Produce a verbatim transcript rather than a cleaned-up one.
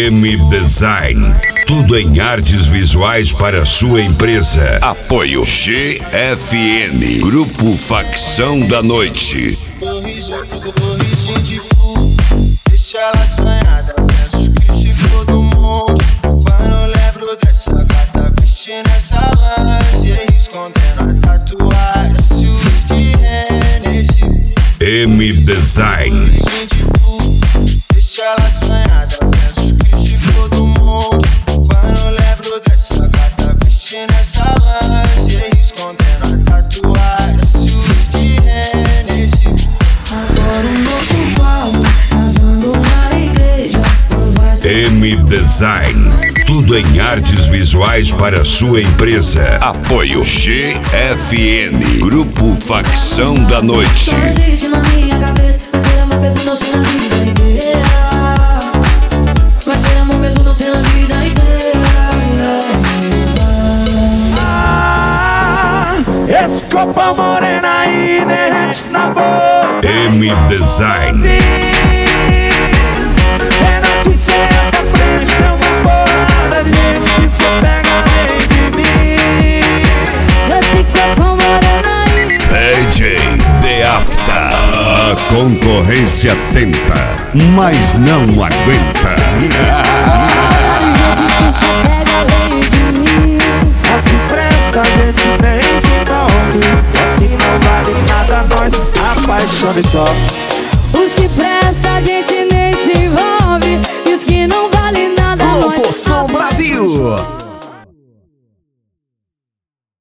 M Design, tudo em artes visuais para sua empresa. Apoio G F N, Grupo Facção da Noite. Deixa ela assanhada, penso que se for do mundo. Quando lembro dessa gata vestindo essa lingerie, escondendo a tatuagem, se o whisky Hennessy. M Design. Deixa ela assanhada, penso que se for do mundo. Quando lembro dessa gata vestindo essa lingerie, escondendo a tatuagem, se o whisky Hennessy. Agora um novo palco, casando na igreja. M Design, tudo em artes visuais para sua empresa. Apoio G F N, Grupo Facção da Noite. Só existe na minha cabeça, vai ser amor mesmo não ser na vida inteira. Vai ser amor mesmo não ser na vida inteira. Ah, esse copo morena aí derrete na boca. M Design. Pena que cê anda frente, tem uma porrada de gente que só pega rei de mim. Esse copo moreno aí. D J The After. A concorrência tenta, mas não aguenta. Gente que só pega além de mim. As que presta a gente nem se envolve, as que não valem nada nós apaixona e toca. Os que prestam a gente nem se envolve, e os que não valem nada nós Locoção Brasil.